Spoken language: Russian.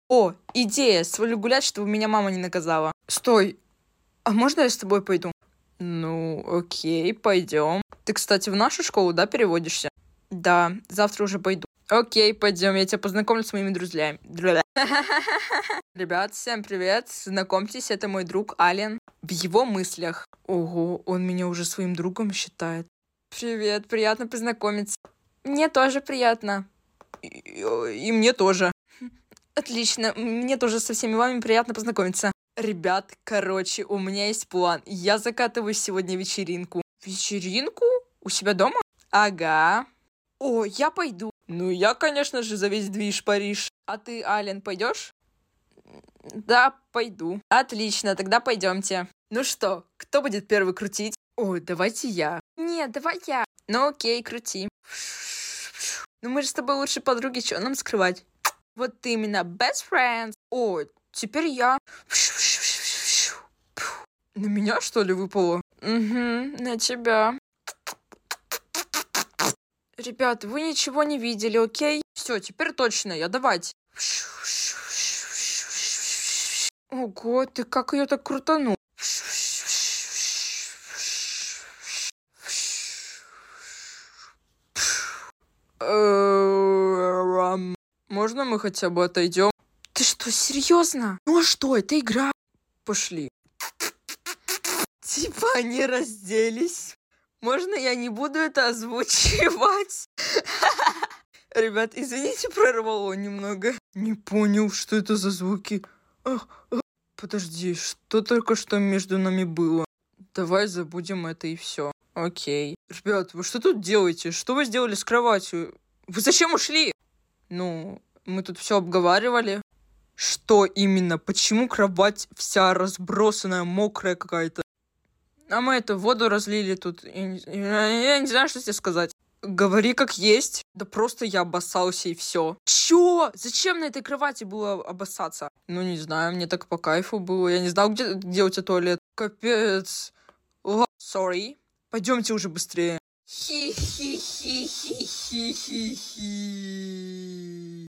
О, идея, свалю гулять, чтобы меня мама не наказала. Стой, а можно я с тобой пойду? Ну, окей, пойдем. Ты, кстати, в нашу школу, да, переводишься? Да, завтра уже пойду. Окей, пойдем, я тебя познакомлю с моими друзьями. Ребят, всем привет. Знакомьтесь, это мой друг Ален. В его мыслях. Ого, он меня уже своим другом считает. Привет, приятно познакомиться. Мне тоже приятно. И мне тоже. Отлично, мне тоже со всеми вами приятно познакомиться. Ребят, короче, у меня есть план. Я закатываю сегодня вечеринку. Вечеринку? У себя дома? Ага. О, я пойду. Ну, я, конечно же, за весь движ Париж. А ты, Ален, пойдешь? Да, пойду. Отлично, тогда пойдемте. Ну что, кто будет первый крутить? Ой, давайте я. Нет, давай я. Ну окей, крути. Ну мы же с тобой лучшие подруги, что нам скрывать? Вот именно, best friends. О, теперь я. На меня, что ли, выпало? Угу, на тебя. Ребят, вы ничего не видели, окей? Все, теперь точно, я давайте. Ого, ты как ее так крутанул? Можно мы хотя бы отойдем? Ты что, серьезно? Ну а что, это игра. Пошли. Типа они разделись. Можно я не буду это озвучивать? Ребят, извините, прорвало немного. Не понял, что это за звуки. Подожди, что только что между нами было? Давай забудем это и все. Окей. Ребят, вы что тут делаете? Что вы сделали с кроватью? Вы зачем ушли? Ну, мы тут все обговаривали. Что именно? Почему кровать вся разбросанная, мокрая какая-то? А мы эту воду разлили тут. Я не знаю, что тебе сказать. Говори как есть. Да просто я обоссался и все. Чё? Зачем на этой кровати было обоссаться? Ну, не знаю, мне так по кайфу было. Я не знал, где у тебя туалет. Капец. Sorry. Пойдемте уже быстрее. Хи-хи-хи-хи-хи-хи-хи.